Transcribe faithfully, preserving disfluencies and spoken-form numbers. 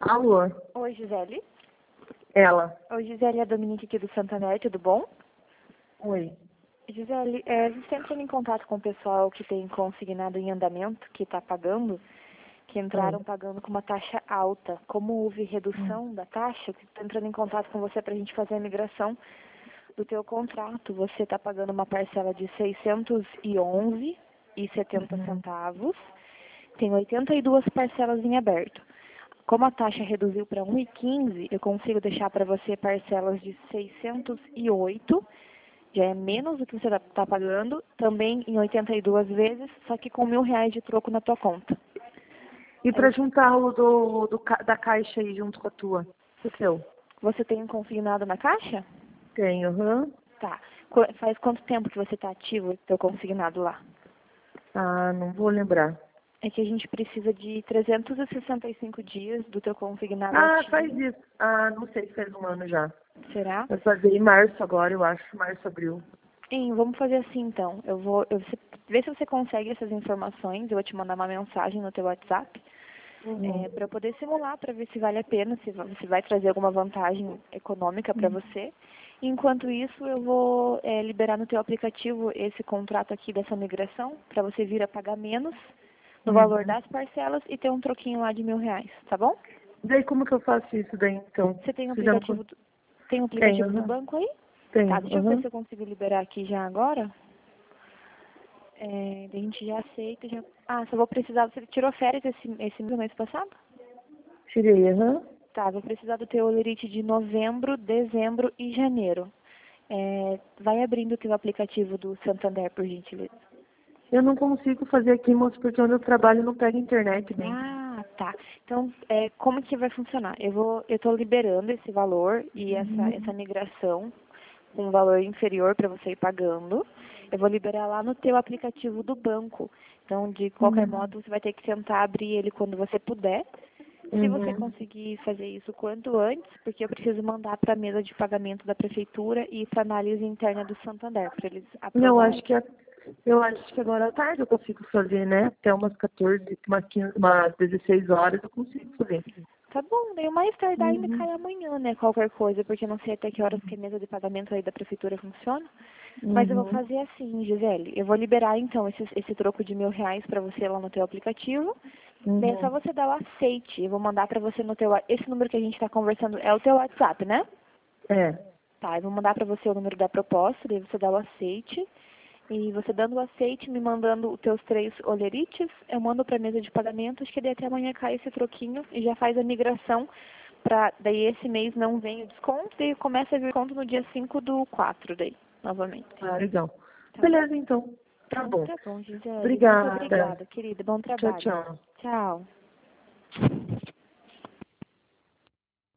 Alô? Oi, Gisele. Ela. Oi, Gisele, é a Dominique aqui do Santander, tudo bom? Oi. Gisele, é, a gente está entrando em contato com o pessoal que tem consignado em andamento, que está pagando, que entraram Hum. pagando com uma taxa alta. Como houve redução Hum. da taxa, estou entrando em contato com você para a gente fazer a migração do teu contrato. Você está pagando uma parcela de seiscentos e onze reais e setenta Uhum. centavos. Tem oitenta e duas parcelas em aberto. Como a taxa reduziu para um e quinze, eu consigo deixar para você parcelas de seiscentos e oito, já é menos do que você está pagando, também em oitenta e duas vezes, só que com mil reais de troco na tua conta. E Aí, pra juntar o do, do, ca- da caixa aí junto com a tua? O seu? você tem consignado na caixa? Tenho, aham. Tá. Qu- Faz quanto tempo que você está ativo, teu consignado lá? Ah, não vou lembrar. É que a gente precisa de trezentos e sessenta e cinco dias do teu consignado Ah, faz ativo. isso. Ah, não sei se faz um ano já. Será? Vai fazer em março agora, eu acho. Março, abril. Hein, vamos fazer assim então. Eu vou, eu, você, vê se você consegue essas informações. Eu vou te mandar uma mensagem no teu WhatsApp Uhum. para eu poder simular, para ver se vale a pena, se, va- se vai trazer alguma vantagem econômica para você. Enquanto isso, eu vou é, liberar no teu aplicativo esse contrato aqui dessa migração para você vir a pagar menos no valor Uhum. das parcelas e ter um troquinho lá de mil reais, tá bom? Daí como que eu faço isso daí, então? Você tem o Você já me... aplicativo con- do, tem o Tenho, aplicativo do aham. banco aí? Tá, Tenho, deixa eu ver aham. se eu consigo liberar aqui já agora. É, daí a gente já aceita, já... Ah, só vou precisar... Você tirou férias esse, esse mês passado? Tirei, aham. Tá, vou precisar do teu olerite de novembro, dezembro e janeiro. É, vai abrindo o teu aplicativo do Santander, por gentileza. Eu não consigo fazer aqui, moço, porque onde eu trabalho não pega internet bem. Ah, tá. Então, é, como que vai funcionar? Eu vou, eu estou liberando esse valor e essa, essa Uhum. migração com um valor inferior para você ir pagando. Eu vou liberar lá no teu aplicativo do banco. Então, de qualquer Uhum. modo, você vai ter que tentar abrir ele quando você puder. Se você Uhum. conseguir fazer isso quanto antes, porque eu preciso mandar para a mesa de pagamento da prefeitura e para a análise interna do Santander, para eles Eu aprovarem. acho que é- eu acho que agora à tarde eu consigo fazer, né? Até umas quatorze, umas quinze, umas dezesseis horas eu consigo fazer. Tá bom, daí o mais tardar ainda Uhum. cai amanhã, né? Qualquer coisa, porque eu não sei até que horas que a mesa de pagamento aí da prefeitura funciona. Mas eu vou Uhum. fazer assim, Gisele. Eu vou liberar então esse, esse troco de mil reais para você lá no teu aplicativo. Daí é só Uhum. você dar o aceite. Eu vou mandar para você no teu... wa- Esse número que a gente está conversando é o teu WhatsApp, né? É. Tá, eu vou mandar para você o número da proposta, daí você dá o aceite. E você dando o aceite, me mandando os teus três olerites, eu mando para a mesa de pagamento, acho que daí até amanhã cai esse troquinho e já faz a migração para daí esse mês não vem o desconto e começa a vir desconto no dia cinco do quatro daí, novamente. Ah, legal. Tá bom? Beleza, então. Tá Então bom. tá bom, Gisele. Muito Obrigada. obrigada, querida. Bom Tchau, trabalho. tchau. Tchau.